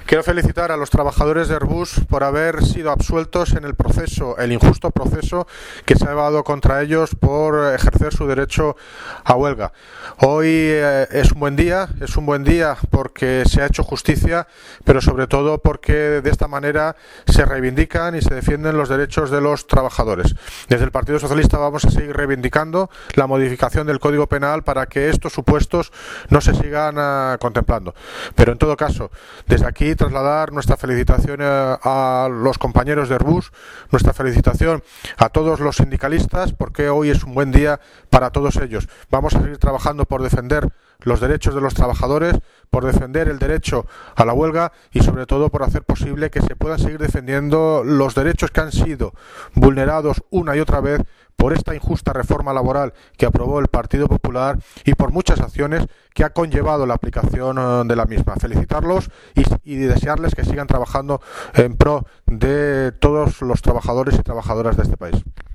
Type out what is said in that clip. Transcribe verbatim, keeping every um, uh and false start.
Quiero felicitar a los trabajadores de Airbus por haber sido absueltos en el proceso, el injusto proceso que se ha llevado contra ellos por ejercer su derecho a huelga. Hoy eh, es un buen día, es un buen día porque se ha hecho justicia, pero sobre todo porque de esta manera se reivindican y se defienden los derechos de los trabajadores. Desde el Partido Socialista vamos a seguir reivindicando la modificación del Código Penal para que estos supuestos no se sigan uh, contemplando. Pero en todo caso, desde aquí trasladar nuestra felicitación a los compañeros de Airbus, nuestra felicitación a todos los sindicalistas, porque hoy es un buen día para todos ellos. Vamos a seguir trabajando por defender los derechos de los trabajadores, por defender el derecho a la huelga y sobre todo por hacer posible que se puedan seguir defendiendo los derechos que han sido vulnerados una y otra vez por esta injusta reforma laboral que aprobó el Partido Popular y por muchas acciones que ha conllevado la aplicación de la misma. Felicitarlos y, y desearles que sigan trabajando en pro de todos los trabajadores y trabajadoras de este país.